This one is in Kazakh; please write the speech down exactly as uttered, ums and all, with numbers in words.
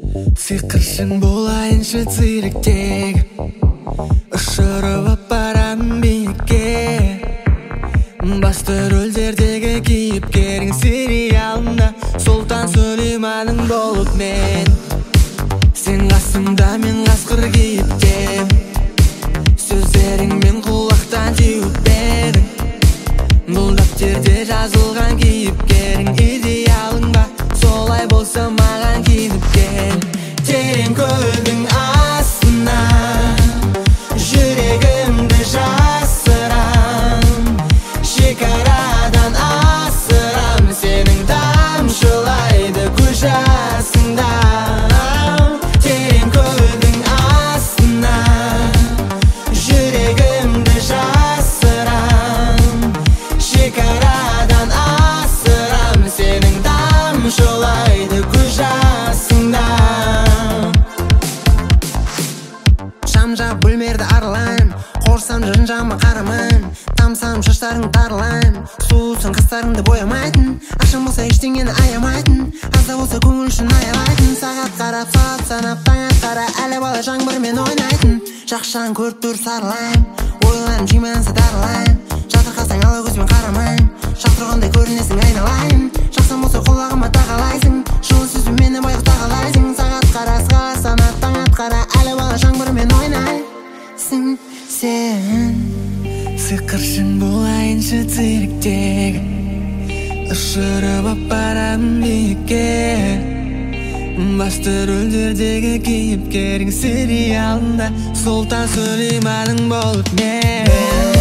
Сиқыршың болайыншы цирктегі, ұшырып апарам биікке. Басты рөлдердегі кейіпкерің сериалында Сұлтан Сүлейманың болып мен. Сен қасымда, мен қасқыр кейіптем. Сөздеріңмен құлақтан теуіп едің. Бұл дәптерде жазылған кейіпкерің идеалың ба? Солай болса маған киініп кел. Терең көлдің астына жүрегімді жасырам, шекарадан асырам сенің тамшылайды көз жасыңда. Терең көлдің астына жүрегімді жасырам, шекарадан асырам сенің тамшылайды көз жасыңда. Шам жап бөлмерді аралайм, қорсам жын-жама қарамайм, тамсам шаштарың тарлайм, сұлусың қастарыңды боямайтын, ақшам болса ештеңені аямайтын, азда болса көңіл үшін аялайтын. Сағат қарап сағат санап таң атқара, әлі бала жаңбырмен ойнайтын, жақшаң көріп тұр сарылайм, ойлайм жиманса дарылайм, жатырқасаң ала көзбен қарамайм, шақырғандай көрінесің айналайын, жақсам болса құлағыма тағалайсың, жылы сөзбен мені байқы тағалайсың. Сағат қара сағат санап таң атқара, әлі бала жаңбырмен ойнайсың сен. Сиқыршың болайыншы цирктегі, ұшырып апарам биікке. Басты рөлдердегі кейіпкерің сериалында Сұлтан Сүлейманың болып мен.